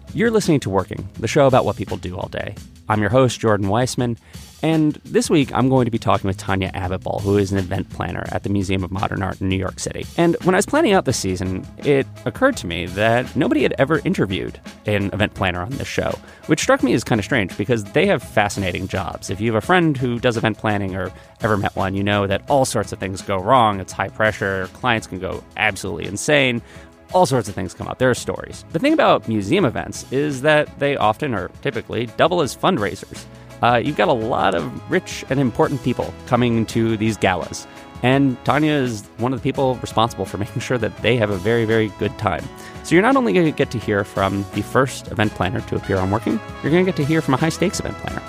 You're listening to Working, the show about what people do all day. I'm your host, Jordan Weissman, and this week I'm going to be talking with Tanya Abitbol, who is an event planner at the Museum of Modern Art in New York City. And when I was planning out this season, it occurred to me that nobody had ever interviewed an event planner on this show, which struck me as kind of strange because they have fascinating jobs. If you have a friend who does event planning or ever met one, you know that all sorts of things go wrong. It's high pressure. Clients can go absolutely insane. All sorts of things come up. There are stories. The thing about museum events is that they often, or typically, double as fundraisers. You've got a lot of rich and important people coming to these galas. And Tanya is one of the people responsible for making sure that they have a very, very good time. So you're not only going to get to hear from the first event planner to appear on Working, you're going to get to hear from a high-stakes event planner.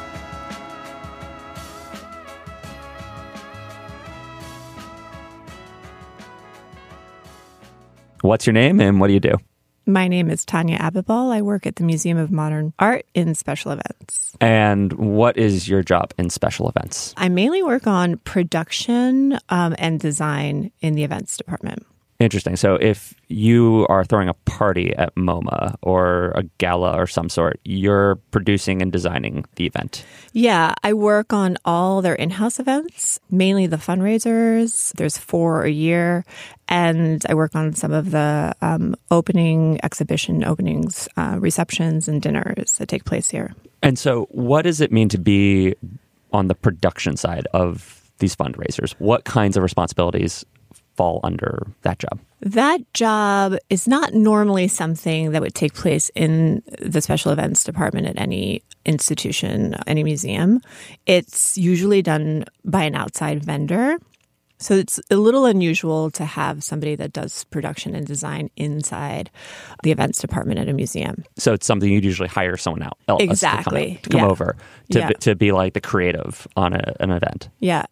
What's your name and what do you do? My name is Tanya Abitbol. I work at the Museum of Modern Art in special events. And what is your job in special events? I mainly work on production and design in the events department. Interesting. So if you are throwing a party at MoMA or a gala or some sort, you're producing and designing the event. Yeah, I work on all their in-house events, mainly the fundraisers. There's 4 a year. And I work on some of the exhibition openings, receptions, and dinners that take place here. And so what does it mean to be on the production side of these fundraisers? What kinds of responsibilities fall under that job? That job is not normally something that would take place in the special events department at any institution, any museum. It's usually done by an outside vendor. So it's a little unusual to have somebody that does production and design inside the events department at a museum. So it's something you'd usually hire someone else exactly. to come over to be like the creative on an event. Yeah.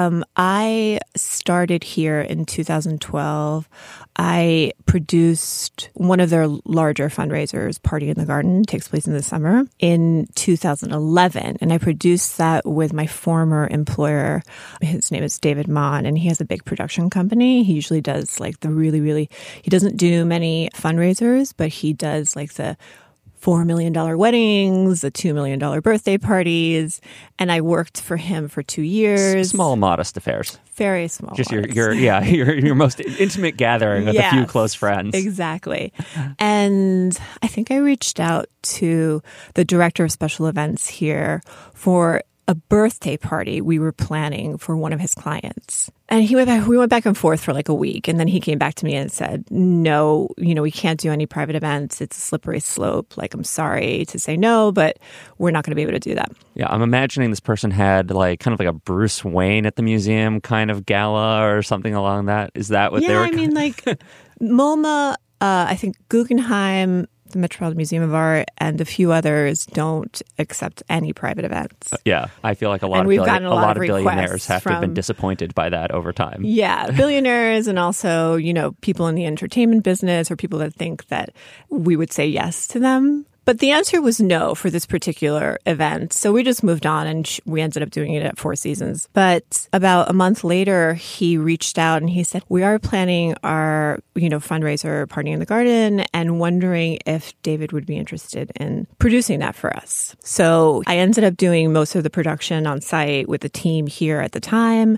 I started here in 2012. I produced one of their larger fundraisers, Party in the Garden, takes place in the summer, in 2011. And I produced that with my former employer. His name is David Mon, and he has a big production company. He usually does like he doesn't do many fundraisers, but he does like the $4 million weddings, the $2 million birthday parties, and I worked for him for 2 years. Small, modest affairs. Very small. Just your most intimate gathering with a few close friends. Exactly. And I think I reached out to the director of special events here for a birthday party we were planning for one of his clients. And we went back and forth for like a week. And then he came back to me and said, no, we can't do any private events. It's a slippery slope. Like, I'm sorry to say no, but we're not going to be able to do that. Yeah, I'm imagining this person had like kind of like a Bruce Wayne at the museum kind of gala or something along that. Is that what they were? Yeah, I mean, like MoMA, I think Guggenheim, the Metropolitan Museum of Art, and a few others don't accept any private events. Yeah, I feel like a lot of billionaires have to have been disappointed by that over time. Yeah, billionaires and also, people in the entertainment business or people that think that we would say yes to them. But the answer was no for this particular event. So we just moved on and we ended up doing it at Four Seasons. But about a month later, he reached out and he said, we are planning our, fundraiser Party in the Garden and wondering if David would be interested in producing that for us. So I ended up doing most of the production on site with the team here at the time.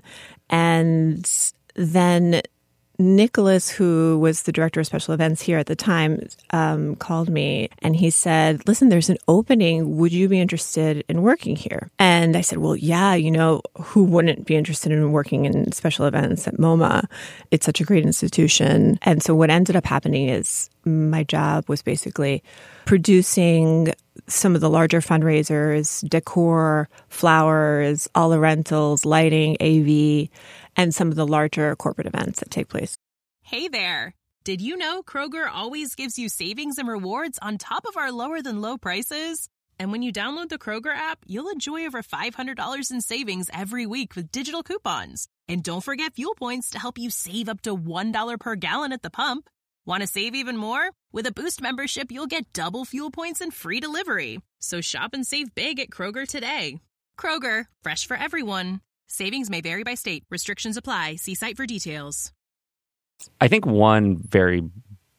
And then Nicholas, who was the director of special events here at the time, called me and he said, listen, there's an opening. Would you be interested in working here? And I said, well, yeah, who wouldn't be interested in working in special events at MoMA? It's such a great institution. And so what ended up happening is my job was basically producing some of the larger fundraisers, decor, flowers, all the rentals, lighting, AV, and some of the larger corporate events that take place. Hey there. Did you know Kroger always gives you savings and rewards on top of our lower than low prices? And when you download the Kroger app, you'll enjoy over $500 in savings every week with digital coupons. And don't forget fuel points to help you save up to $1 per gallon at the pump. Want to save even more? With a Boost membership, you'll get double fuel points and free delivery. So shop and save big at Kroger today. Kroger, fresh for everyone. Savings may vary by state. Restrictions apply. See site for details. I think one very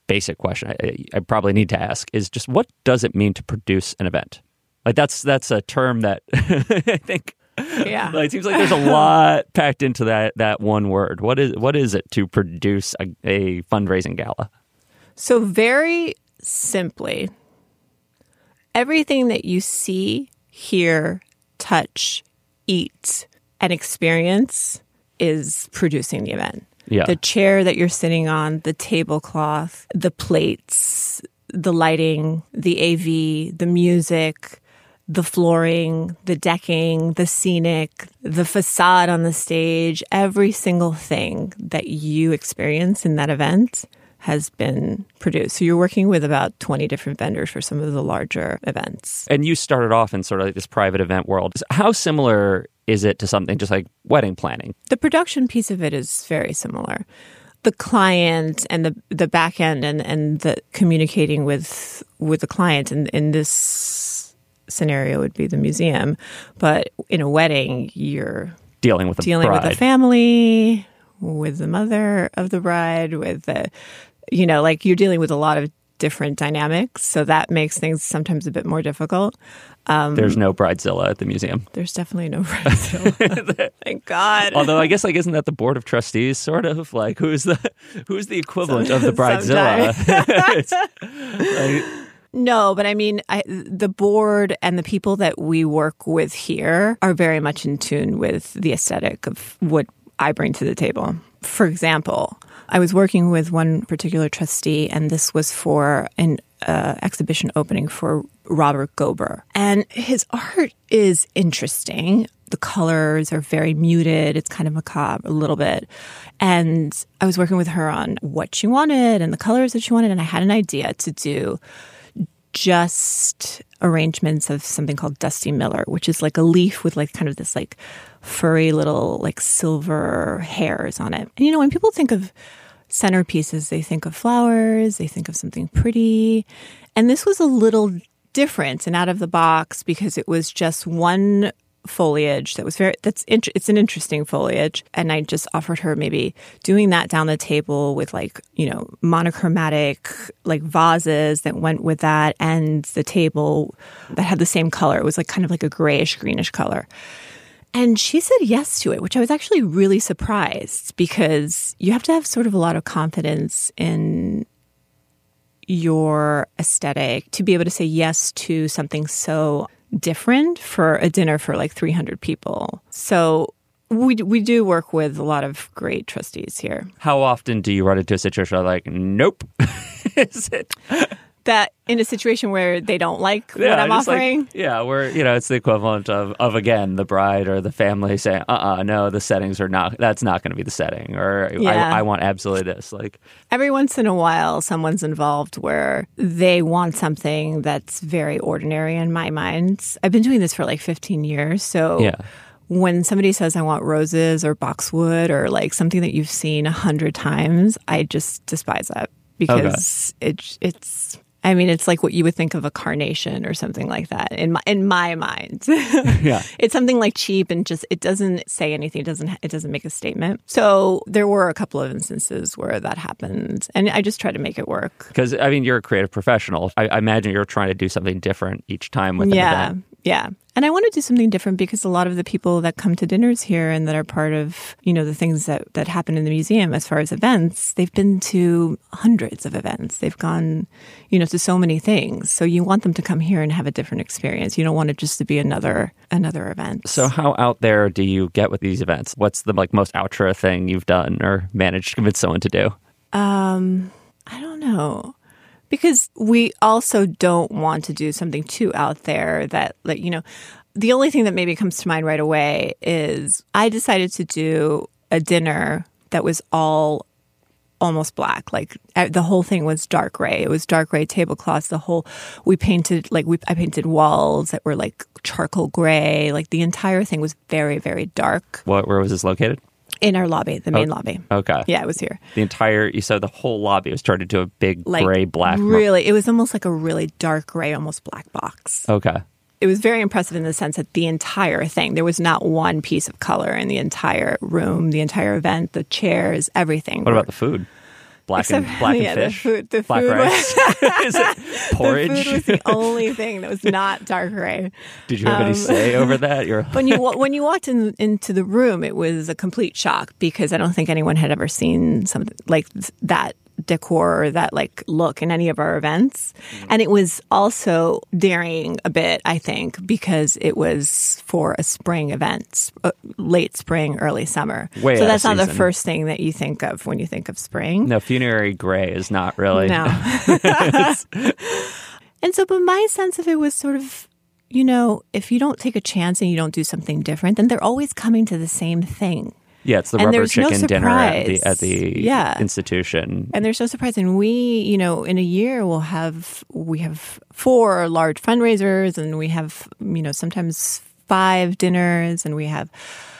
basic question I probably need to ask is just what does it mean to produce an event? Like that's a term that I think it seems like there's a lot packed into that one word. What is it to produce a fundraising gala? So very simply, everything that you see, hear, touch, eat, and experience is producing the event. Yeah. The chair that you're sitting on, the tablecloth, the plates, the lighting, the AV, the music, the flooring, the decking, the scenic, the facade on the stage, every single thing that you experience in that event has been produced. So you're working with about 20 different vendors for some of the larger events. And you started off in sort of like this private event world. How similar is it to something just like wedding planning? The production piece of it is very similar. The client and the back end and the communicating with the client in this scenario would be the museum. But in a wedding, you're dealing with the family, with the mother of the bride, with the, like you're dealing with a lot of different dynamics. So that makes things sometimes a bit more difficult. There's no Bridezilla at the museum. There's definitely no Bridezilla. Thank God. Although I guess isn't that the board of trustees sort of like who's the equivalent of the Bridezilla? No, but I mean, the board and the people that we work with here are very much in tune with the aesthetic of what I bring to the table. For example, I was working with one particular trustee, and this was for an exhibition opening for Robert Gober. And his art is interesting. The colors are very muted. It's kind of macabre a little bit. And I was working with her on what she wanted and the colors that she wanted. And I had an idea to do just arrangements of something called Dusty Miller, which is like a leaf with like kind of this like furry little like silver hairs on it. And when people think of centerpieces, they think of flowers, they think of something pretty. And this was a little different and out of the box because it was just one foliage that was it's an interesting foliage. And I just offered her maybe doing that down the table with like, monochromatic like vases that went with that, and the table that had the same color. It was like kind of like a grayish greenish color. And she said yes to it, which I was actually really surprised because you have to have sort of a lot of confidence in your aesthetic to be able to say yes to something so different for a dinner for like 300 people. So we do work with a lot of great trustees here. How often do you run into a situation like, nope? Is it? That in a situation where they don't like what I'm offering? Where, it's the equivalent of, again, the bride or the family saying, no, the settings are not, that's not going to be the setting. Or I want absolutely this. Like every once in a while, someone's involved where they want something that's very ordinary in my mind. I've been doing this for like 15 years. So when somebody says, I want roses or boxwood or like something that you've seen 100 times, I just despise that because it's like what you would think of a carnation or something like that in my mind. It's something like cheap and just it doesn't say anything. It doesn't make a statement. So there were a couple of instances where that happened, and I just tried to make it work. Because you're a creative professional. I imagine you're trying to do something different each time with an event. Yeah. And I want to do something different because a lot of the people that come to dinners here and that are part of, the things that happen in the museum as far as events, they've been to hundreds of events. They've gone, to so many things. So you want them to come here and have a different experience. You don't want it just to be another event. So how out there do you get with these events? What's the most outre thing you've done or managed to convince someone to do? I don't know. Because we also don't want to do something too out there that, the only thing that maybe comes to mind right away is I decided to do a dinner that was all almost black. Like the whole thing was dark gray. It was dark gray tablecloths. I painted walls that were like charcoal gray. Like the entire thing was very, very dark. Where was this located? In our lobby, the main lobby. Okay. Yeah, it was here. You said the whole lobby was turned into a big gray, black. Really, it was almost like a really dark gray, almost black box. Okay. It was very impressive in the sense that the entire thing, there was not one piece of color in the entire room, the entire event, the chairs, everything. What about the food? Blackened fish? The Black food rice? Is it porridge? The food was the only thing that was not dark gray. Did you have any say over that? When you walked into the room, it was a complete shock because I don't think anyone had ever seen something like that decor or that like look in any of our events. And it was also daring a bit, I think, because it was for a spring event, late spring, early summer. Way so out that's of not the season. first thing that you think of when you think of spring. No, funerary gray is not really. No. And so, but my sense of it was sort of, if you don't take a chance and you don't do something different, then they're always coming to the same thing. Yeah, it's the And rubber there's no chicken dinner surprise. at the Yeah. institution. And there's no surprise. And we, in a year we have 4 large fundraisers, and we have, sometimes 5 dinners, and we have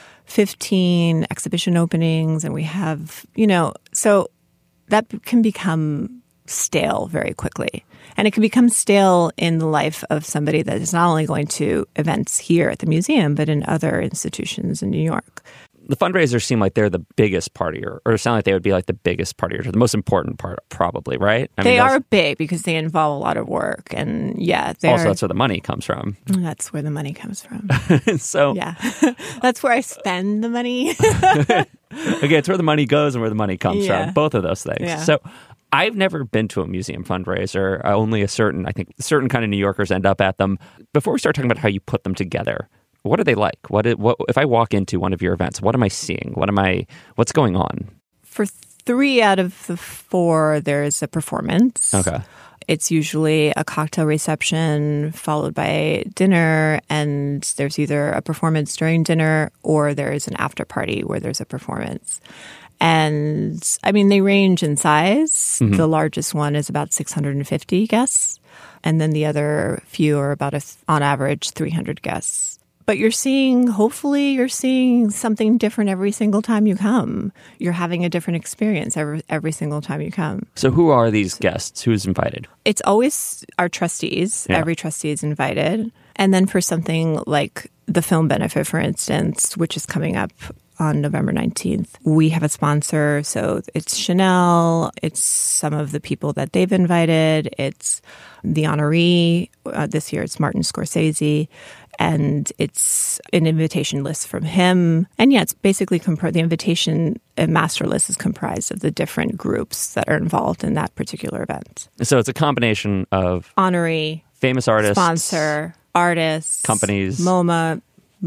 15 exhibition openings, and we have, so that can become stale very quickly. And it can become stale in the life of somebody that is not only going to events here at the museum, but in other institutions in New York. The fundraisers seem like they're the biggest part of or sound like they would be like the biggest part of the most important part, probably, right? They are big because they involve a lot of work. And also, that's where the money comes from. That's where the money comes from. So, yeah, that's where I spend the money. Again, it's where the money goes and where the money comes from. Both of those things. Yeah. So I've never been to a museum fundraiser. Only certain kind of New Yorkers end up at them. Before we start talking about how you put them together, what are they like? What if I walk into one of your events? What am I seeing? What's going on? For 3 out of the 4, there's a performance. Okay. It's usually a cocktail reception followed by dinner, and there's either a performance during dinner or there's an after party where there's a performance. And I mean, they range in size. The largest one is about 650 guests, and then the other few are about, on average, 300 guests. But hopefully you're seeing something different every single time you come. You're having a different experience every single time you come. So who are these guests? Who's invited? It's always our trustees. Yeah. Every trustee is invited. And then for something like the film benefit, for instance, which is coming up on November 19th, we have a sponsor. So it's Chanel. It's some of the people that they've invited. It's the honoree. This year it's Martin Scorsese. And it's an invitation list from him. And yeah, it's basically the invitation master list is comprised of the different groups that are involved in that particular event. So it's a combination of Honoree, famous artists, sponsor, artists, companies, MoMA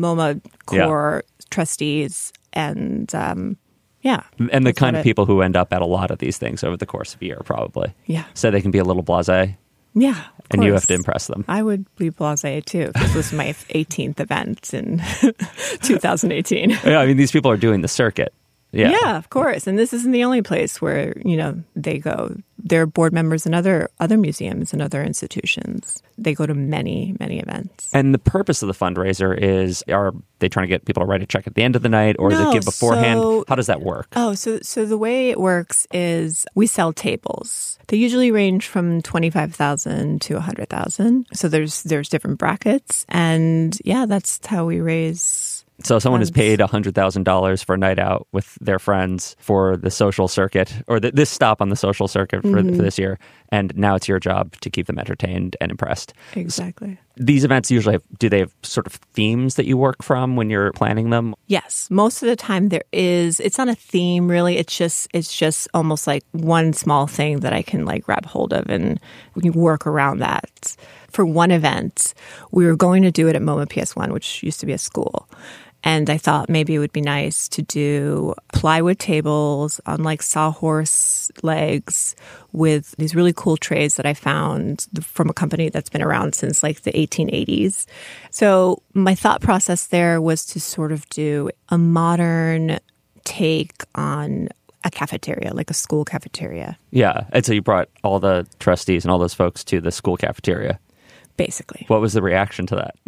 core trustees, and and the kind of people who end up at a lot of these things over the course of a year, probably. Yeah. So they can be a little blasé. Yeah. And you have to impress them. I would be blasé too. This was my 18th event in 2018. Yeah, I mean, these people are doing the circuit. Yeah, of course. And this isn't the only place where, they go. They're board members in other museums and other institutions. They go to many, many events. And the purpose of the fundraiser are they trying to get people to write a check at the end of the night, or is it give beforehand? How does that work? Oh, so the way it works is we sell tables. They usually range from $25,000 to $100,000. So there's different brackets, and that's how we raise. So someone has paid $100,000 for a night out with their friends for the social circuit, or this stop on the social circuit for this year, and now it's your job to keep them entertained and impressed. Exactly. These events usually do they have sort of themes that you work from when you're planning them? Yes, most of the time it's not a theme really. It's just almost like one small thing that I can like grab hold of, and we can work around that. For one event, we were going to do it at MoMA PS1, which used to be a school. And I thought maybe it would be nice to do plywood tables on like sawhorse legs with these really cool trays that I found from a company that's been around since like the 1880s. So my thought process there was to sort of do a modern take on a cafeteria, like a school cafeteria. Yeah. And so you brought all the trustees and all those folks to the school cafeteria. Basically. What was the reaction to that?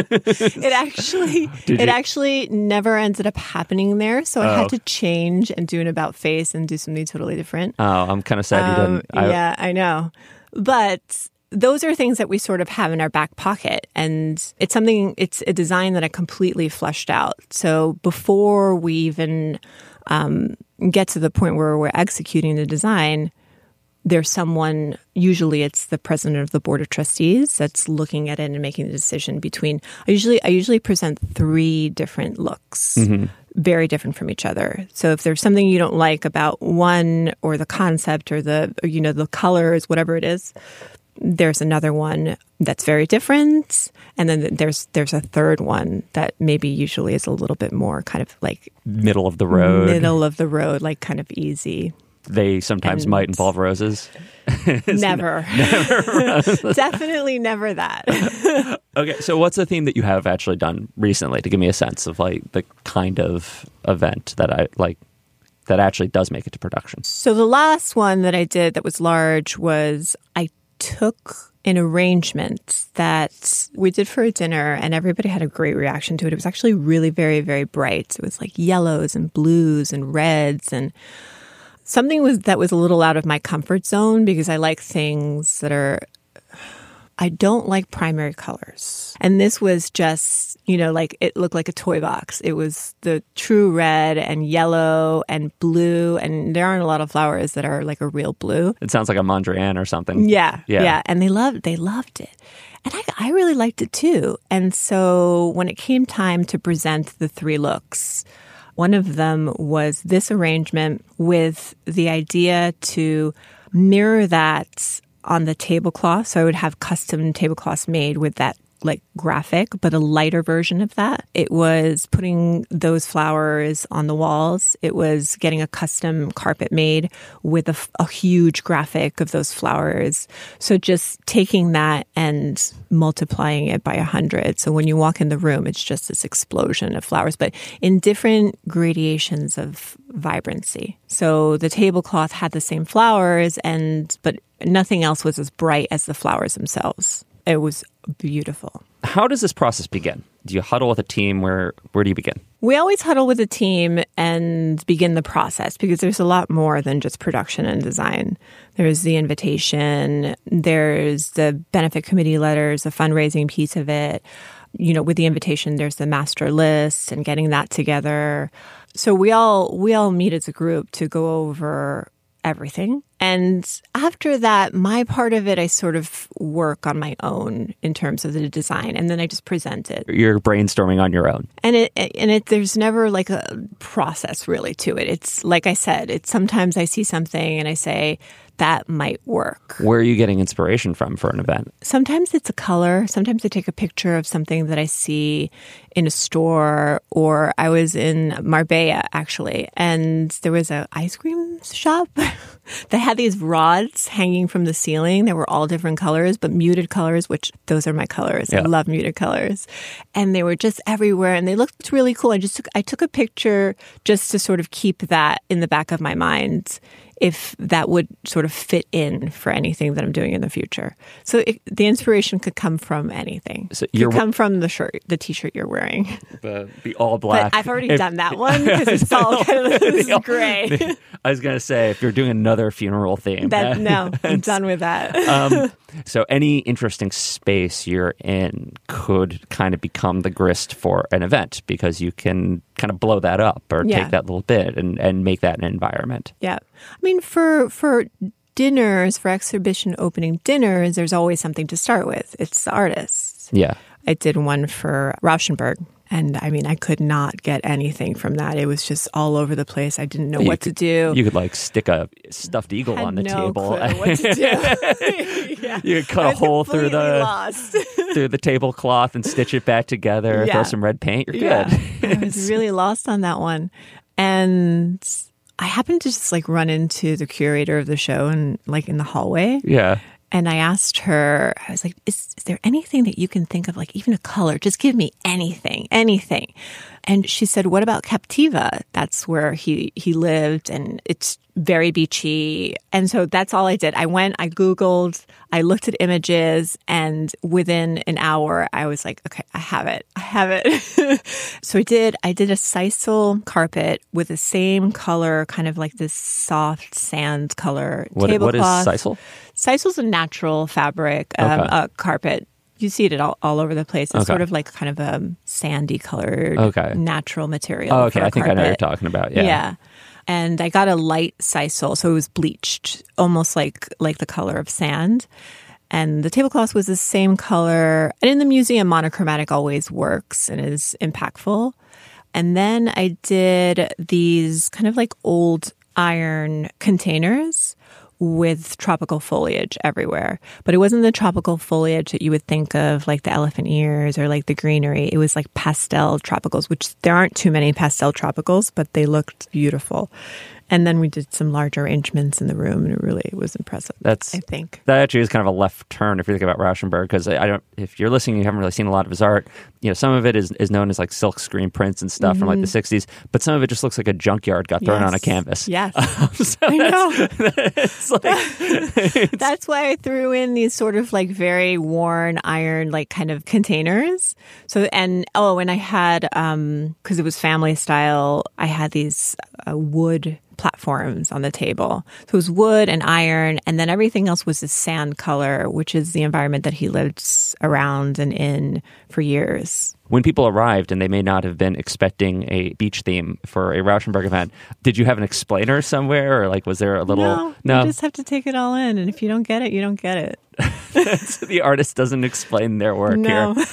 It actually never ended up happening there. So I had to change and do an about face and do something totally different. Oh, I'm kind of sad you didn't. Yeah, I know. But those are things that we sort of have in our back pocket. And it's a design that I completely fleshed out. So before we even get to the point where we're executing the design, there's someone, usually it's the president of the board of trustees, that's looking at it and making the decision between. I usually present 3 different looks, very different from each other. So if there's something you don't like about one, or the concept, or the colors, whatever it is, there's another one that's very different, and then there's a third one that maybe usually is a little bit more kind of like Middle of the road, like kind of easy. They sometimes might involve roses. Never. Definitely never that. Okay, so what's the theme that you have actually done recently, to give me a sense of like the kind of event that I like that actually does make it to production? So the last one that I did that was large was I took an arrangement that we did for a dinner, and everybody had a great reaction to it. It was actually really very, very bright. It was like yellows and blues and reds, and something that was a little out of my comfort zone, because I like things that I don't like primary colors. And this was just, like it looked like a toy box. It was the true red and yellow and blue. And there aren't a lot of flowers that are like a real blue. It sounds like a Mondrian or something. Yeah. And they loved it. And I really liked it too. And so when it came time to present the 3 looks, one of them was this arrangement with the idea to mirror that on the tablecloth. So I would have custom tablecloths made with that like graphic, but a lighter version of that. It was putting those flowers on the walls. It was getting a custom carpet made with a huge graphic of those flowers. So just taking that and multiplying it by 100. So when you walk in the room, it's just this explosion of flowers, but in different gradations of vibrancy. So the tablecloth had the same flowers, but nothing else was as bright as the flowers themselves. It was beautiful. How does this process begin? Do you huddle with a team? Where do you begin? We always huddle with a team and begin the process, because there's a lot more than just production and design. There's the invitation, there's the benefit committee letters, the fundraising piece of it. With the invitation, there's the master list and getting that together. So we all meet as a group to go over everything. And after that, my part of it, I sort of work on my own in terms of the design, and then I just present it. You're brainstorming on your own. And there's never like a process really to it. It's like I said, it's sometimes I see something and I say, that might work. Where are you getting inspiration from for an event? Sometimes it's a color. Sometimes I take a picture of something that I see in a store, or I was in Marbella, actually, and there was an ice cream shop that had these rods hanging from the ceiling. They were all different colors, but muted colors, which those are my colors. Yeah. I love muted colors. And they were just everywhere, and they looked really cool. I took a picture just to sort of keep that in the back of my mind, if that would sort of fit in for anything that I'm doing in the future. So the inspiration could come from anything. So it could come from the T-shirt you're wearing. The all black. But I've already done that one, because it's all kind of gray. I was going to say, if you're doing another funeral theme. No, I'm done with that. So any interesting space you're in could kind of become the grist for an event, because you can kind of blow that up or take that little bit and make that an environment. Yeah. I mean, for dinners, for exhibition opening dinners, there's always something to start with. It's the artists. Yeah. I did one for Rauschenberg. And I mean, I could not get anything from that. It was just all over the place. I didn't know what to do. You could like stick a stuffed eagle on the table. Clue what to do. Yeah. You could cut a hole through the tablecloth and stitch it back together. Throw some red paint. You're good. I was really lost on that one. And I happened to just like run into the curator of the show and like in the hallway. Yeah. And I asked her, I was like, is there anything that you can think of, like even a color? Just give me anything. And she said, what about Captiva? That's where he lived, and it's very beachy. And so that's all I did. I went, I Googled, I looked at images, and within an hour, I was like, okay, I have it. So I did a sisal carpet with the same color, kind of like this soft sand color tablecloth. What is sisal? Sisal's a natural fabric carpet. You see it all over the place. It's sort of like kind of a sandy colored natural material. Oh, okay. I think I know what you're talking about. Yeah. And I got a light sisal, so it was bleached, almost like the color of sand. And the tablecloth was the same color. And in the museum, monochromatic always works and is impactful. And then I did these kind of like old iron containers with tropical foliage everywhere. But it wasn't the tropical foliage that you would think of, like the elephant ears or like the greenery. It was like pastel tropicals, which there aren't too many pastel tropicals, but they looked beautiful. And then we did some large arrangements in the room, and it really was impressive. I think that actually is kind of a left turn if you think about Rauschenberg, because I don't. If you're listening, you haven't really seen a lot of his art. You know, some of it is known as like silk screen prints and stuff from like the '60s, but some of it just looks like a junkyard got thrown on a canvas. Yes, so I know. It's That's why I threw in these sort of like very worn iron, like kind of containers. So and I had because it was family style, I had these wood platforms on the table. So it was wood and iron, and then everything else was this sand color, which is the environment that he lived around and in for years. When people arrived and they may not have been expecting a beach theme for a Rauschenberg event, did you have an explainer somewhere, or like was there a little? No, you just have to take it all in, and if you don't get it, you don't get it. So the artist doesn't explain their work No. here.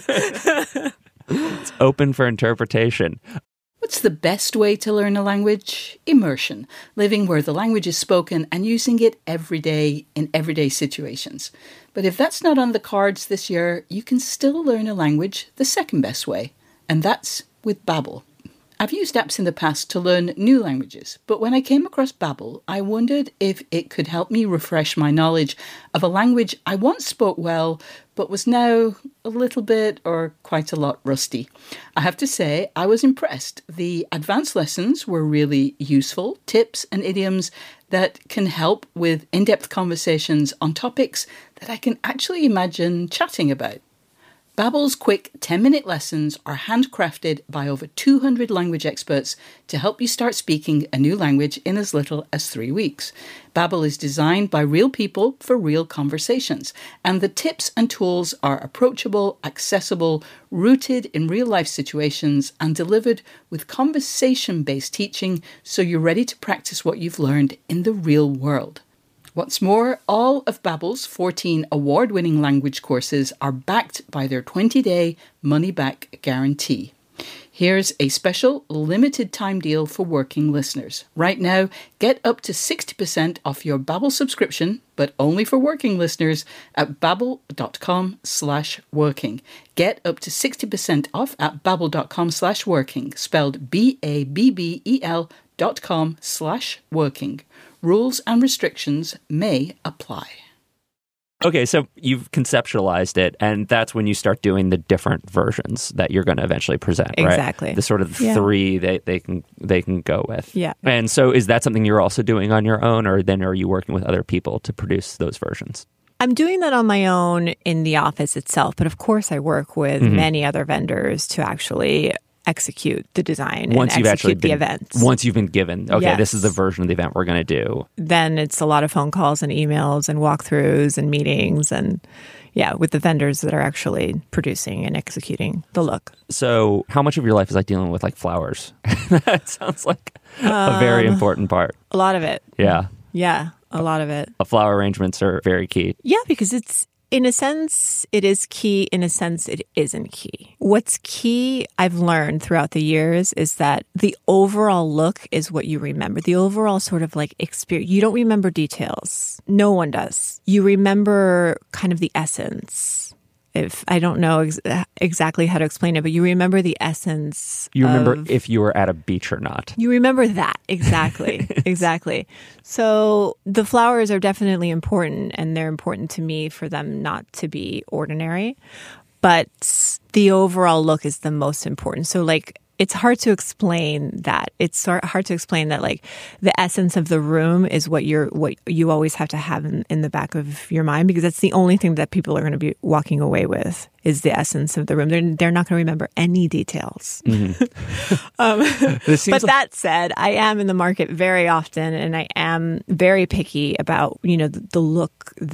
It's open for interpretation. What's the best way to learn a language? Immersion, living where the language is spoken and using it every day in everyday situations. But if that's not on the cards this year, you can still learn a language the second best way, and that's with Babbel. I've used apps in the past to learn new languages, but when I came across Babbel, I wondered if it could help me refresh my knowledge of a language I once spoke well, but was now a little bit or quite a lot rusty. I have to say, I was impressed. The advanced lessons were really useful, tips and idioms that can help with in-depth conversations on topics that I can actually imagine chatting about. Babbel's quick 10-minute lessons are handcrafted by over 200 language experts to help you start speaking a new language in as little as 3 weeks. Babbel is designed by real people for real conversations, and the tips and tools are approachable, accessible, rooted in real-life situations, and delivered with conversation-based teaching so you're ready to practice what you've learned in the real world. What's more, all of Babbel's 14 award-winning language courses are backed by their 20-day money-back guarantee. Here's a special limited-time deal for working listeners. Right now, get up to 60% off your Babbel subscription, but only for working listeners, at babbel.com/working. Get up to 60% off at babbel.com/working, spelled BABBEL.com/working. Rules and restrictions may apply. Okay, so you've conceptualized it, and that's when you start doing the different versions that you're going to eventually present, right? Exactly. The sort of three that they can go with. Yeah. And so is that something you're also doing on your own, or then are you working with other people to produce those versions? I'm doing that on my own in the office itself, but of course I work with many other vendors to actually execute the design and execute the events. Once you've been given, this is the version of the event we're going to do. Then it's a lot of phone calls and emails and walkthroughs and meetings and with the vendors that are actually producing and executing the look. So how much of your life is like dealing with like flowers? That sounds like a very important part. A lot of it. Yeah. Yeah, a lot of it. Flower arrangements are very key. Yeah, because it's, in a sense, it is key. In a sense, it isn't key. What's key, I've learned throughout the years, is that the overall look is what you remember. The overall sort of like experience. You don't remember details. No one does. You remember kind of the essence. If I don't know exactly how to explain it, but you remember the essence. You remember if you were at a beach or not. You remember that. Exactly. Exactly. So the flowers are definitely important, and they're important to me for them not to be ordinary. But the overall look is the most important. So like, it's hard to explain that. It's hard to explain that, like, the essence of the room is what you always have to have in the back of your mind, because that's the only thing that people are going to be walking away with is the essence of the room. They're not going to remember any details. Mm-hmm. But that said, I am in the market very often, and I am very picky about, the look that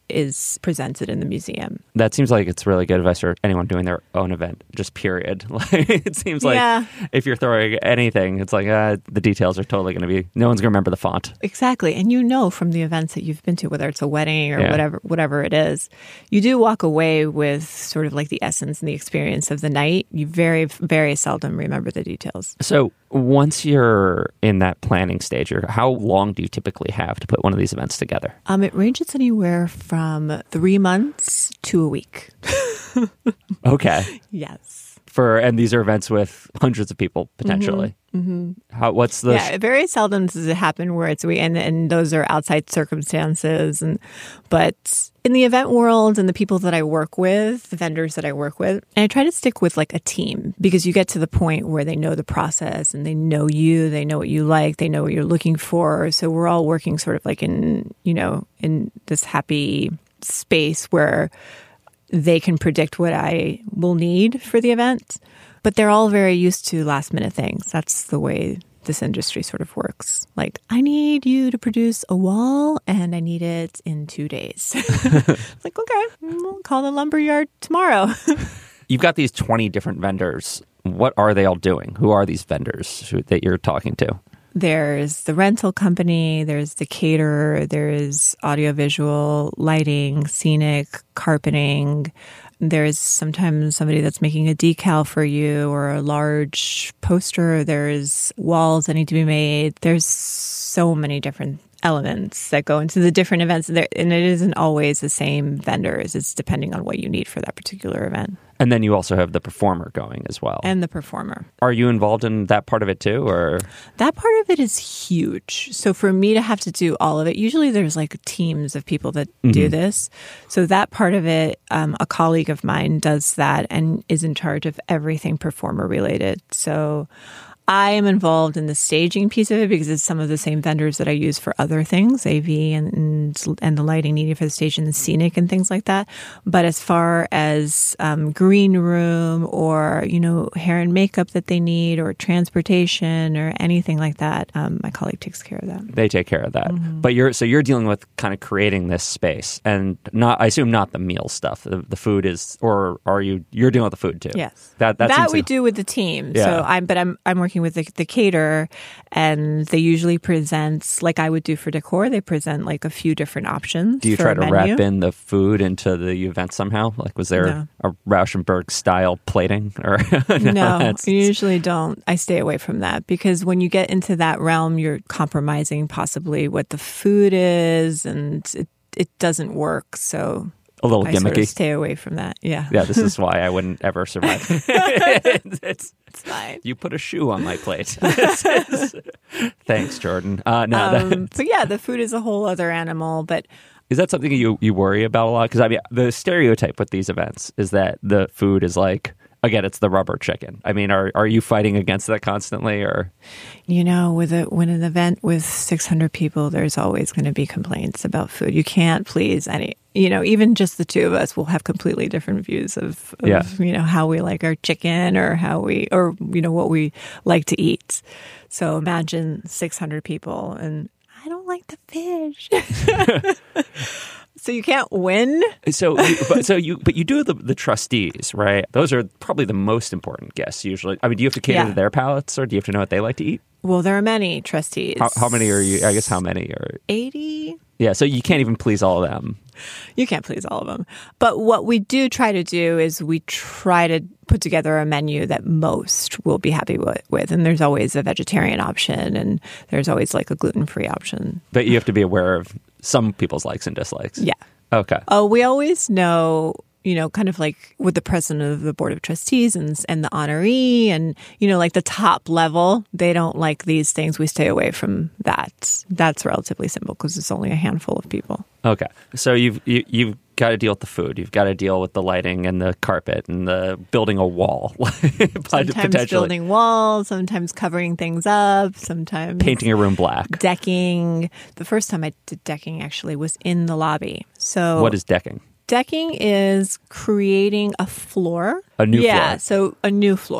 is presented in the museum. That seems like it's really good advice for anyone doing their own event, just period. Like, it seems like if you're throwing anything, it's like the details are totally going to be, no one's going to remember the font. Exactly. And from the events that you've been to, whether it's a wedding or whatever it is, you do walk away with sort of like the essence and the experience of the night. You very, very seldom remember the details. So once you're in that planning stage, how long do you typically have to put one of these events together? It ranges anywhere from 3 months to a week. Okay. Yes. And these are events with hundreds of people potentially. What's the? Yeah, very seldom does it happen where it's and those are outside circumstances. But in the event world and the people that I work with, the vendors that I work with, and I try to stick with like a team because you get to the point where they know the process and they know you, they know what you like, they know what you're looking for. So we're all working sort of like in this happy space where they can predict what I will need for the event. But they're all very used to last minute things. That's the way this industry sort of works. Like, I need you to produce a wall and I need it in 2 days. It's like, okay, we'll call the lumberyard tomorrow. You've got these 20 different vendors. What are they all doing? Who are these vendors that you're talking to? There's the rental company, there's the caterer, there's audiovisual, lighting, scenic, carpeting. There's sometimes somebody that's making a decal for you or a large poster. There's walls that need to be made. There's so many different elements that go into the different events. And it isn't always the same vendors. It's depending on what you need for that particular event. And then you also have the performer going as well. And the performer. Are you involved in that part of it too, or? That part of it is huge. So for me to have to do all of it, usually there's like teams of people that do this. So that part of it, a colleague of mine does that and is in charge of everything performer related. So I am involved in the staging piece of it because it's some of the same vendors that I use for other things, AV and the lighting needed for the stage and the scenic and things like that. But as far as green room or, hair and makeup that they need or transportation or anything like that, my colleague takes care of that. They take care of that. But you're dealing with kind of creating this space and I assume not the meal stuff. The food is, or you're dealing with the food too? Yes. That we do with the team. Yeah. So I'm working with the caterer, and they usually present, like I would do for decor, they present like a few different options. Do you try to wrap in the food into the event somehow? Like, was there a Rauschenberg style plating? Or No, I usually don't. I stay away from that because when you get into that realm, you're compromising possibly what the food is, and it doesn't work. So a little gimmicky. I sort of stay away from that. Yeah. Yeah, this is why I wouldn't ever survive. It's fine. You put a shoe on my plate. Thanks, Jordan. But yeah, the food is a whole other animal. But is that something you worry about a lot? Because the stereotype with these events is that the food is like, again, it's the rubber chicken. I mean, are you fighting against that constantly, or? When an event with 600 people, there's always going to be complaints about food. You can't please any. Even just the two of us will have completely different views of how we like our chicken or what we like to eat. So imagine 600 people, and I don't like the fish. So you can't win. But you do the trustees, right? Those are probably the most important guests usually. I mean, do you have to cater to their palates, or do you have to know what they like to eat? Well, there are many trustees. How many are you? I guess how many are? 80. Yeah, so you can't even please all of them. You can't please all of them. But what we do try to do is we try to put together a menu that most will be happy with. And there's always a vegetarian option, and there's always like a gluten-free option. But you have to be aware of some people's likes and dislikes. Yeah. Okay. Oh, we always know, kind of like with the president of the board of trustees and the honoree and, like the top level, they don't like these things. We stay away from that. That's relatively simple because it's only a handful of people. Okay. So you've got to deal with the food. You've got to deal with the lighting and the carpet and the building a wall. Sometimes building walls, sometimes covering things up, sometimes painting a room black. Decking. The first time I did decking actually was in the lobby. So what is decking? Decking is creating a floor. A new floor. Yeah, so a new floor.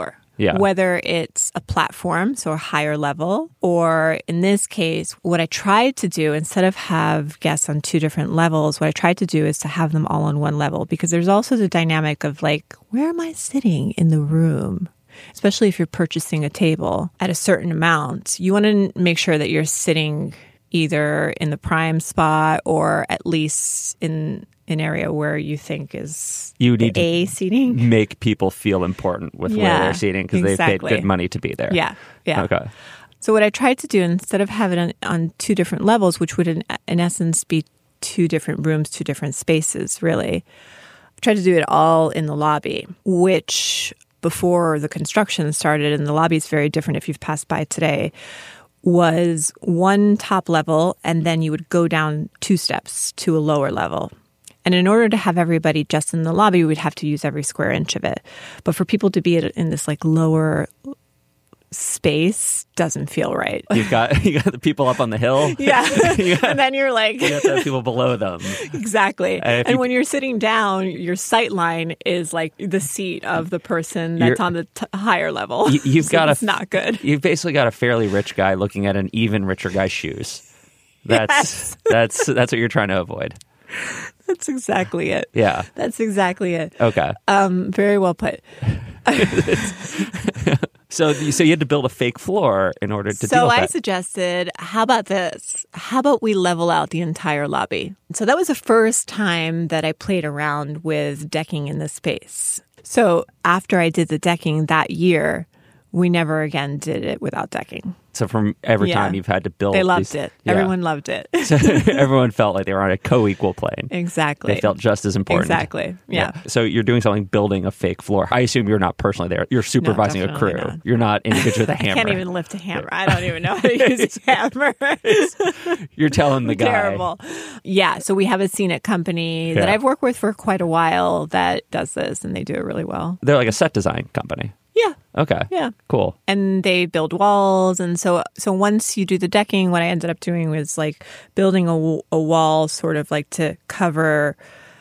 Yeah. Whether it's a platform, so a higher level, or in this case, what I tried to do, instead of have guests on two different levels, what I tried to do is to have them all on one level, because there's also the dynamic of like, where am I sitting in the room? Especially if you're purchasing a table at a certain amount, you want to make sure that you're sitting either in the prime spot or at least in an area where you think is You need A seating. make people feel important with where they're seating because they've paid good money to be there. Yeah. Okay. So what I tried to do, instead of having it on two different levels, which would in essence be two different rooms, two different spaces, really, I tried to do it all in the lobby, which before the construction started, and the lobby is very different if you've passed by today, was one top level, and then you would go down 2 steps to a lower level. And in order to have everybody just in the lobby, we'd have to use every square inch of it. But for people to be in this like lower space doesn't feel right. You got the people up on the hill. Yeah. And then you're like... You have to have people below them. Exactly. And when you're sitting down, your sight line is like the seat of the person that's on the higher level. You've got it's not good. You've basically got a fairly rich guy looking at an even richer guy's shoes. That's what you're trying to avoid. That's exactly it. Yeah. That's exactly it. Okay. Very well put. So you had to build a fake floor in order to do that. So I suggested, how about this? How about we level out the entire lobby? So that was the first time that I played around with decking in this space. So after I did the decking that year, we never again did it without decking. So from every time you've had to build... They loved it. Yeah. Everyone loved it. So everyone felt like they were on a co-equal plane. Exactly. They felt just as important. Exactly. Yeah. So you're doing something, building a fake floor. I assume you're not personally there. You're supervising a crew. Not. You're not individual with a hammer. I can't even lift a hammer. I don't even know how to use a hammer. You're telling the guy. Terrible. Yeah. So we have a scenic company that I've worked with for quite a while that does this, and they do it really well. They're like a set design company. Yeah. Okay. Yeah. Cool. And they build walls. And so once you do the decking, what I ended up doing was like building a wall sort of like to cover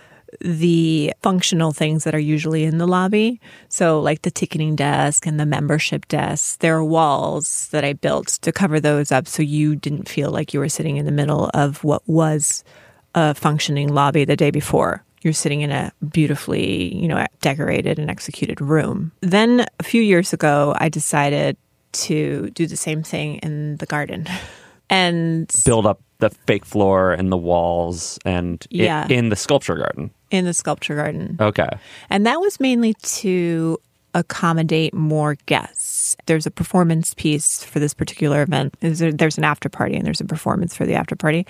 the functional things that are usually in the lobby. So like the ticketing desk and the membership desk, there are walls that I built to cover those up so you didn't feel like you were sitting in the middle of what was a functioning lobby the day before. You're sitting in a beautifully, decorated and executed room. Then a few years ago, I decided to do the same thing in the garden. And build up the fake floor and the walls and in the sculpture garden. In the sculpture garden. Okay. And that was mainly to accommodate more guests. There's a performance piece for this particular event. There's an after party and there's a performance for the after party.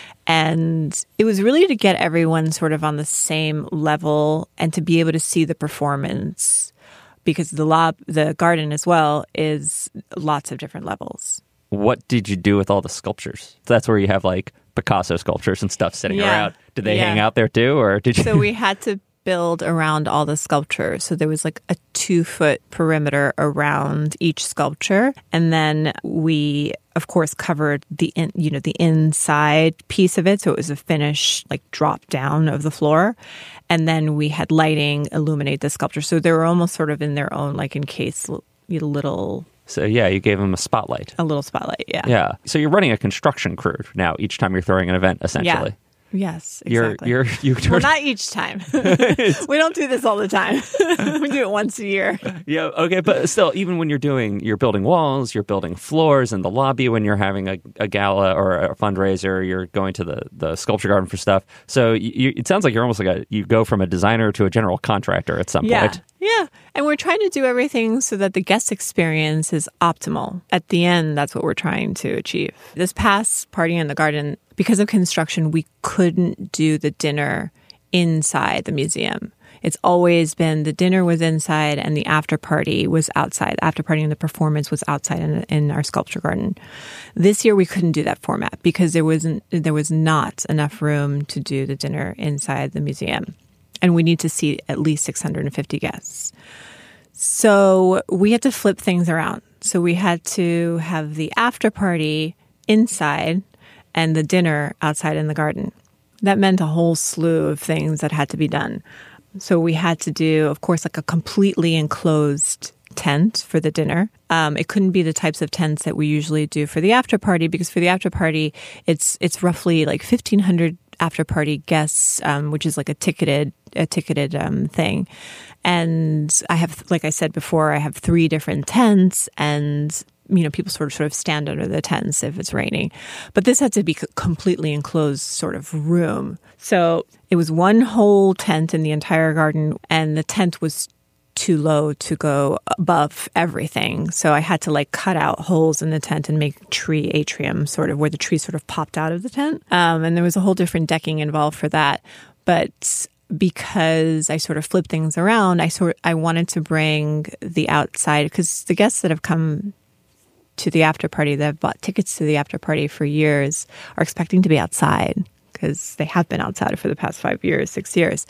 And it was really to get everyone sort of on the same level and to be able to see the performance, because the garden as well is lots of different levels. What did you do with all the sculptures? That's where you have like Picasso sculptures and stuff sitting around. Did they hang out there too, or did you? So we had to build around all the sculptures. So there was like a 2-foot perimeter around each sculpture. And then we, of course, covered the inside piece of it. So it was a finished like drop down of the floor. And then we had lighting illuminate the sculpture. So they were almost sort of in their own, like encased little... So you gave them a spotlight. A little spotlight, yeah. Yeah. So you're running a construction crew now each time you're throwing an event, essentially. Yeah. Yes, exactly. Well, not each time. We don't do this all the time. We do it once a year. Yeah, okay, but still, even when you're building walls, you're building floors in the lobby when you're having a gala or a fundraiser, you're going to the sculpture garden for stuff. So it sounds like you're almost like you go from a designer to a general contractor at some point. Yeah, and we're trying to do everything so that the guest experience is optimal. At the end, that's what we're trying to achieve. This past party in the garden, because of construction, we couldn't do the dinner inside the museum. It's always been the dinner was inside and the after party was outside. The after party and the performance was outside in our sculpture garden. This year we couldn't do that format because there was not enough room to do the dinner inside the museum. And we need to seat at least 650 guests. So we had to flip things around. So we had to have the after party inside and the dinner outside in the garden. That meant a whole slew of things that had to be done. So we had to do, of course, like a completely enclosed tent for the dinner. It couldn't be the types of tents that we usually do for the after party, because for the after party, it's roughly like 1,500 after party guests, which is like a ticketed thing. And I have, like I said before, I have 3 different tents, and people sort of stand under the tents if it's raining. But this had to be completely enclosed sort of room. So it was one whole tent in the entire garden, and the tent was too low to go above everything. So I had to like cut out holes in the tent and make tree atrium sort of where the tree sort of popped out of the tent. And there was a whole different decking involved for that. But because I sort of flipped things around, I wanted to bring the outside, because the guests that have come to the after party, that have bought tickets to the after party for years, are expecting to be outside, because they have been outside for the past 5 years, 6 years.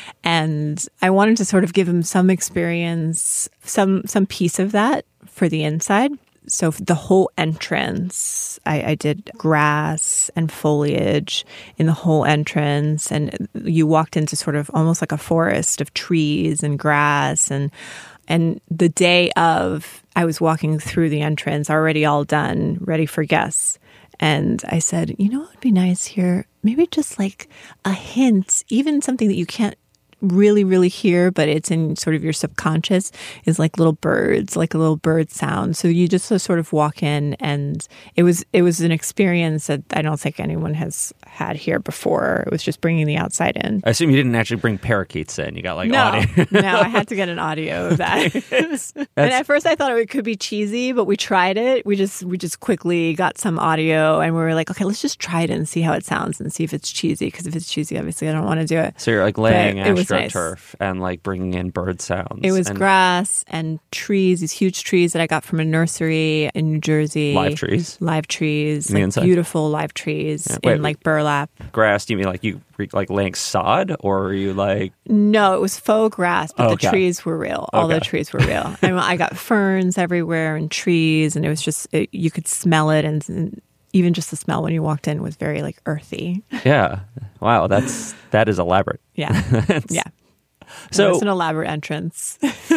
And I wanted to sort of give them some experience, some piece of that for the inside. So the whole entrance, I did grass and foliage in the whole entrance. And you walked into sort of almost like a forest of trees and grass. And the day of, I was walking through the entrance, already all done, ready for guests. And I said, what would be nice here? Maybe just like a hint, even something that you can't really, really hear, but it's in sort of your subconscious, is like little birds, like a little bird sound. So you just sort of walk in, and it was an experience that I don't think anyone has had here before. It was just bringing the outside in. I assume you didn't actually bring parakeets in. You got like audio. No, I had to get an audio of that. And at first I thought it could be cheesy, but we tried it. We just quickly got some audio, and we were like, okay, let's just try it and see how it sounds and see if it's cheesy. Because if it's cheesy, obviously I don't want to do it. So you're like laying AstroTurf and like bringing in bird sounds. It was grass and trees, these huge trees that I got from a nursery in New Jersey. Live trees, like beautiful live trees in like burlap. Grass? Do you mean like you like laying sod, or are you like? No, it was faux grass, but the trees were real. All the trees were real. And I got ferns everywhere and trees, and it was just you could smell it, and even just the smell when you walked in was very like earthy. Yeah. Wow. That is elaborate. Yeah. Yeah. So it's an elaborate entrance.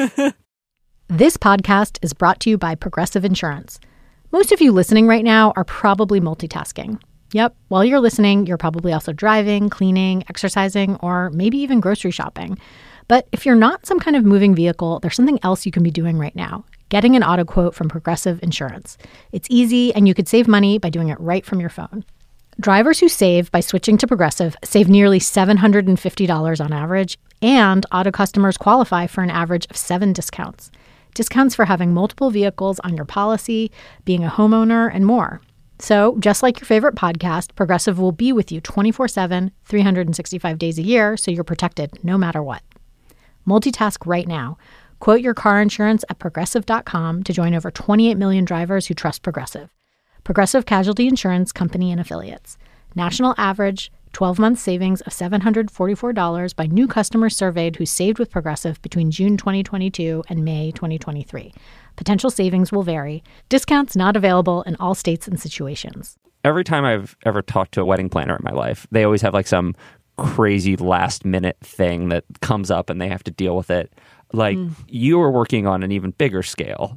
This podcast is brought to you by Progressive Insurance. Most of you listening right now are probably multitasking. Yep. While you're listening, you're probably also driving, cleaning, exercising, or maybe even grocery shopping. But if you're not some kind of moving vehicle, there's something else you can be doing right now. Getting an auto quote from Progressive Insurance. It's easy, and you could save money by doing it right from your phone. Drivers who save by switching to Progressive save nearly $750 on average, and auto customers qualify for an average of 7 discounts. Discounts for having multiple vehicles on your policy, being a homeowner, and more. So, just like your favorite podcast, Progressive will be with you 24/7, 365 days a year, so you're protected no matter what. Multitask right now. Quote your car insurance at Progressive.com to join over 28 million drivers who trust Progressive. Progressive Casualty Insurance Company and Affiliates. National average 12-month savings of $744 by new customers surveyed who saved with Progressive between June 2022 and May 2023. Potential savings will vary. Discounts not available in all states and situations. Every time I've ever talked to a wedding planner in my life, they always have like some crazy last minute thing that comes up and they have to deal with it. Like you were working on an even bigger scale.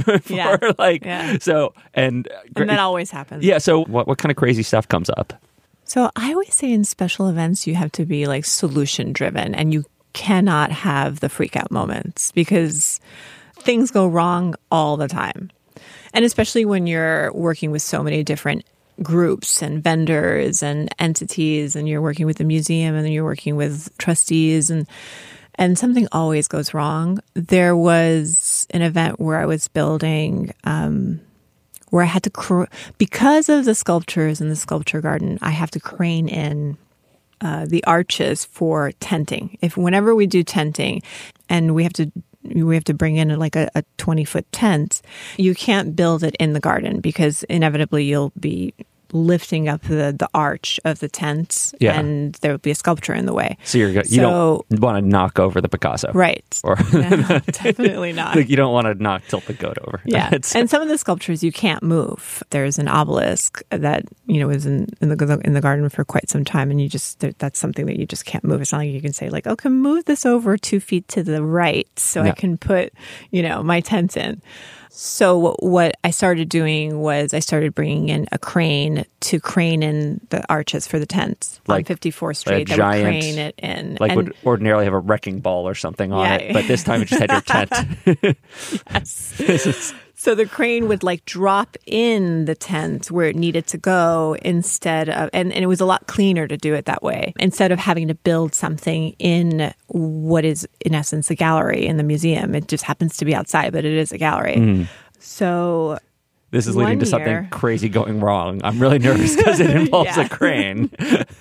So, and that always happens. Yeah. So what kind of crazy stuff comes up? So I always say in special events, you have to be like solution driven, and you cannot have the freak out moments because things go wrong all the time. And especially when you're working with so many different groups and vendors and entities, and you're working with the museum, and then you're working with trustees, and something always goes wrong. There was an event where I was building, where I had to, because of the sculptures in the sculpture garden, I have to crane in the arches for tenting. Whenever we do tenting, and we have to bring in like a 20-foot tent, you can't build it in the garden because inevitably you'll be lifting up the arch of the tent, and there would be a sculpture in the way. So you don't want to knock over the Picasso. Right. Or No, definitely not. Like you don't want to tilt the goat over. Yeah. And some of the sculptures you can't move. There's an obelisk that, was in the garden for quite some time, and that's something that you just can't move. It's not like you can say, like, oh, can move this over 2 feet to the right so I can put, my tent in. So what I started doing was I started bringing in a crane to crane in the arches for the tent on 54th Street. That would crane it in. Like would ordinarily have a wrecking ball or something on it, but this time it just had your tent. Yes. So the crane would drop in the tent where it needed to go instead of, and it was a lot cleaner to do it that way. Instead of having to build something in what is in essence a gallery in the museum. It just happens to be outside, but it is a gallery. Mm. So this is leading to something crazy going wrong. I'm really nervous because it involves a crane.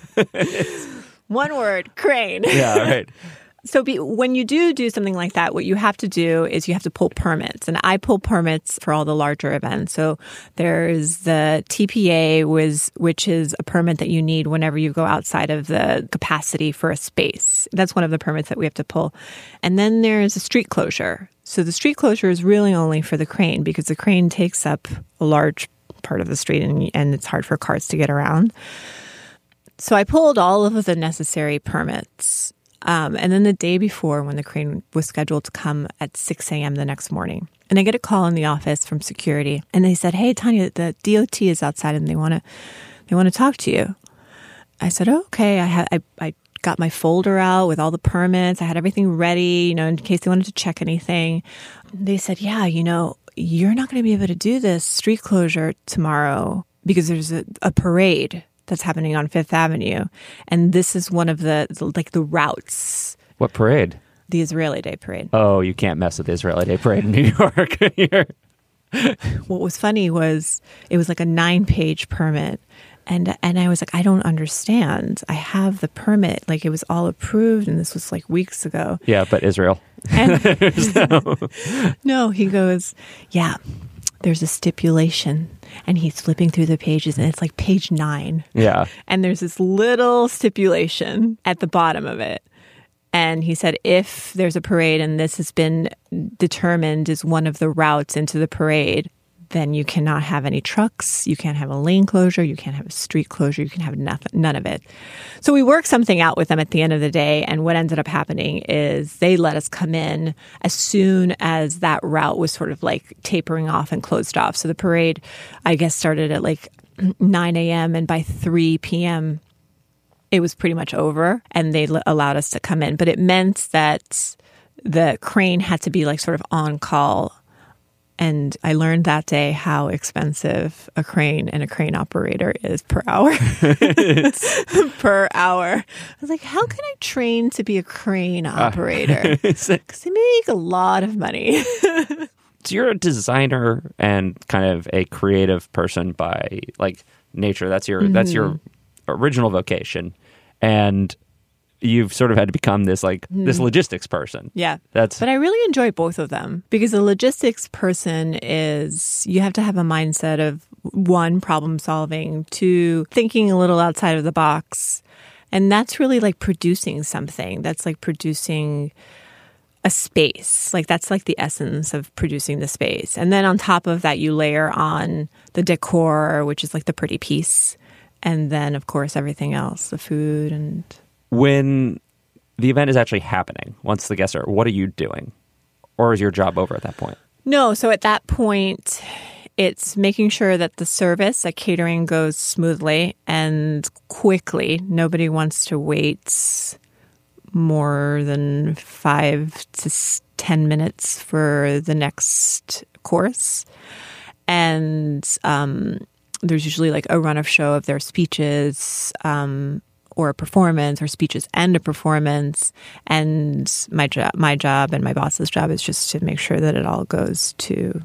One word, crane. Yeah, right. So when you do something like that, what you have to do is you have to pull permits. And I pull permits for all the larger events. So there's the TPA, which is a permit that you need whenever you go outside of the capacity for a space. That's one of the permits that we have to pull. And then there's a street closure. So the street closure is really only for the crane because the crane takes up a large part of the street and it's hard for cars to get around. So I pulled all of the necessary permits. And then the day before, when the crane was scheduled to come at 6 a.m. the next morning, and I get a call in the office from security, and they said, "Hey, Tanya, the DOT is outside, and they want to talk to you." I said, "Oh, okay." I got my folder out with all the permits. I had everything ready, in case they wanted to check anything. They said, "Yeah, you're not going to be able to do this street closure tomorrow because there's a parade that's happening on Fifth Avenue. And this is one of the routes." What parade? The Israeli Day Parade. Oh, you can't mess with the Israeli Day Parade in New York. What was funny was it was like a 9-page permit. And I was like, I don't understand. I have the permit. It was all approved. And this was weeks ago. Yeah, but Israel. No, he goes, yeah. There's a stipulation, and he's flipping through the pages, and it's page 9. Yeah. And there's this little stipulation at the bottom of it. And he said, if there's a parade and this has been determined as one of the routes into the parade, then you cannot have any trucks, you can't have a lane closure, you can't have a street closure, you can have none of it. So we worked something out with them at the end of the day, and what ended up happening is they let us come in as soon as that route was sort of tapering off and closed off. So the parade, I guess, started at 9 a.m. and by 3 p.m. it was pretty much over, and they allowed us to come in. But it meant that the crane had to be sort of on call. And I learned that day how expensive a crane and a crane operator is per hour. Per hour. I was like, how can I train to be a crane operator? Because they make a lot of money. So you're a designer and kind of a creative person by nature. That's your original vocation. And you've sort of had to become this this logistics person. Yeah. But I really enjoy both of them because the logistics person is, you have to have a mindset of 1, problem solving, 2, thinking a little outside of the box. And that's really producing something. That's producing a space. That's the essence of producing the space. And then on top of that, you layer on the decor, which is the pretty piece. And then, of course, everything else, the food and... When the event is actually happening, once the guests are, what are you doing? Or is your job over at that point? No. So at that point, it's making sure that the service at catering goes smoothly and quickly. Nobody wants to wait more than 5 to 10 minutes for the next course. And there's usually a run of show of their speeches, or a performance, or speeches and a performance. And my job and my boss's job is just to make sure that it all goes to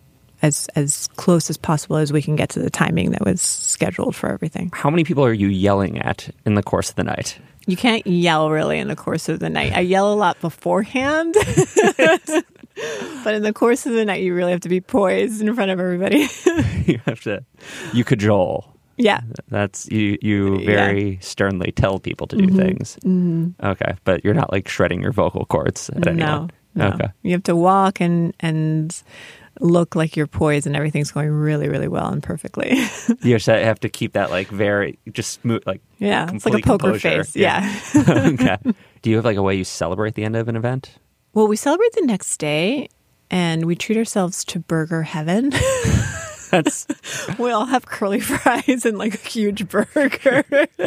as close as possible as we can get to the timing that was scheduled for everything. How many people are you yelling at in the course of the night? You can't yell really in the course of the night. I yell a lot beforehand. But in the course of the night, you really have to be poised in front of everybody. You cajole. Yeah. That's you very sternly tell people to do things. Mm-hmm. Okay. But you're not like shredding your vocal cords at anyone. No. Okay. You have to walk and look like you're poised and everything's going really, really well and perfectly. You have to keep that like very just smooth, like it's like a poker composure. face. Yeah. Okay. Do you have like a way you celebrate the end of an event? Well, we celebrate the next day and we treat ourselves to burger heaven. We all have curly fries and like a huge burger.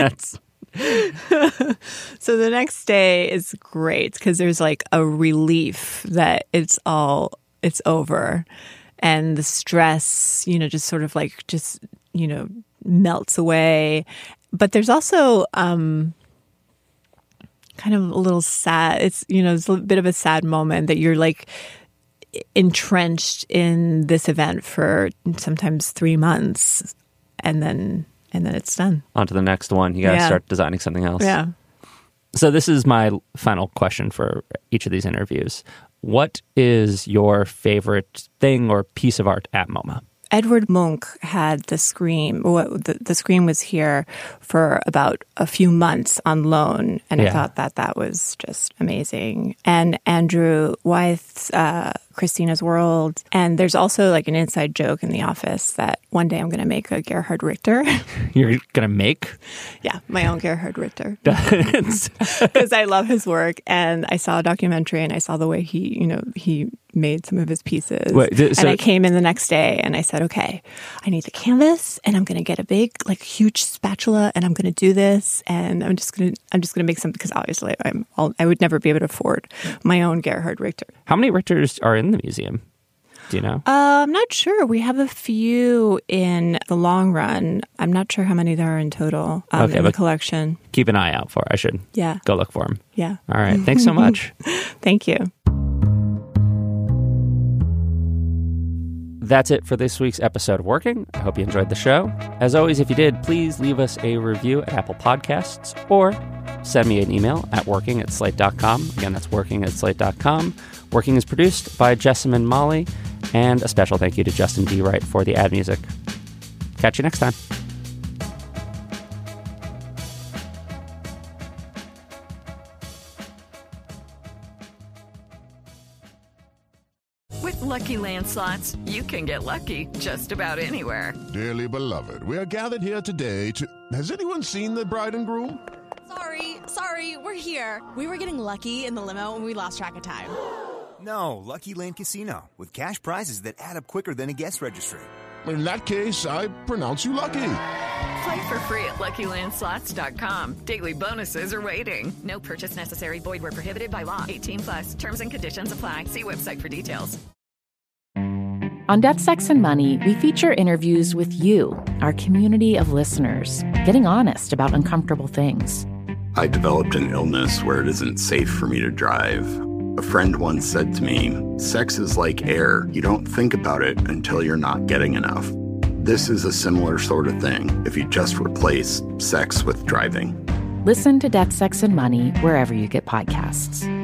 So the next day is great because there's like a relief that it's over, and the stress, just sort of like melts away. But there's also kind of a little sad. It's it's a bit of a sad moment that you're like entrenched in this event for sometimes 3 months, and then it's done. On to the next one. You got to start designing something else. Yeah. So this is my final question for each of these interviews. What is your favorite thing or piece of art at MoMA? Edward Munch had the Scream. The Scream was here for about a few months on loan, and I thought that was just amazing. And Andrew Wyeth's Christina's World. And there's also like an inside joke in the office that one day I'm going to make a Gerhard Richter. You're going to make? Yeah, my own Gerhard Richter. Because I love his work, and I saw a documentary and I saw the way he made some of his pieces. And I came in the next day and I said, okay, I need the canvas and I'm going to get a big, like huge spatula and I'm going to do this and I'm just going to make something, because obviously I would never be able to afford my own Gerhard Richter. How many Richters are in the museum? Do you know? I'm not sure. We have a few in the long run. I'm not sure how many there are in total in the collection. Keep an eye out for it. I should go look for them. Yeah. All right. Thanks so much. Thank you. That's it for this week's episode of Working. I hope you enjoyed the show. As always, if you did, please leave us a review at Apple Podcasts or send me an email at working@slate.com. Again, that's working@slate.com. Working is produced by Jessamine Molly, and a special thank you to Justin D. Wright for the ad music. Catch you next time. With Lucky Land Slots, you can get lucky just about anywhere. Dearly beloved, we are gathered here today to... Has anyone seen the bride and groom? Sorry, we're here. We were getting lucky in the limo and we lost track of time. No, Lucky Land Casino, with cash prizes that add up quicker than a guest registry. In that case, I pronounce you lucky. Play for free at LuckyLandSlots.com. Daily bonuses are waiting. No purchase necessary. Void where prohibited by law. 18+. Terms and conditions apply. See website for details. On Death, Sex, and Money, we feature interviews with you, our community of listeners, getting honest about uncomfortable things. I developed an illness where it isn't safe for me to drive. A friend once said to me, sex is like air. You don't think about it until you're not getting enough. This is a similar sort of thing if you just replace sex with driving. Listen to Death, Sex, and Money wherever you get podcasts.